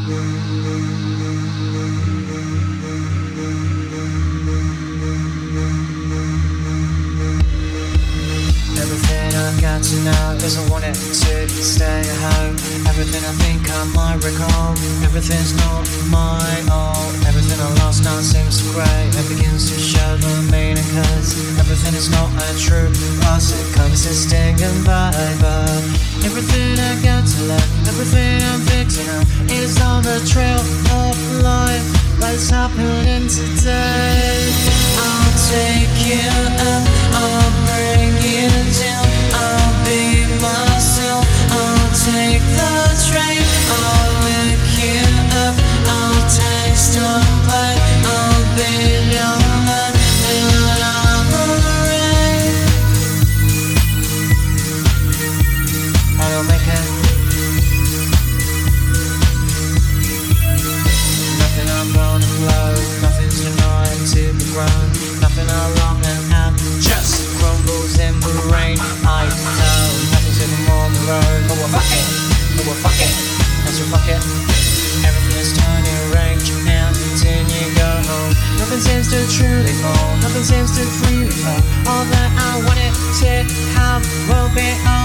Everything I've got to know is I want it to stay at home. Everything I think I might recall, everything's not my own. Everything I lost now seems so great. It begins to show the meaning, cause everything is not a true loss. It comes to sting and bite, but everything I've got to learn, everything I'm fixing up is on the trail of life. What's happening today? I'll take you up, I'll bring you down, I'll be myself, I'll take the train, I'll lick you up, I'll taste your pain, I'll be your man and I'm alright. I'll make it. Nothing I'm gonna blow, nothing's denied to be grown, nothing I long and have just crumbles in the rain. I know nothing's even on the road, but we're fucking, that's your fuck it. Everything is turning range now, continue go home. Nothing seems to truly fall, nothing seems to freely fall. All that I wanted to have will be all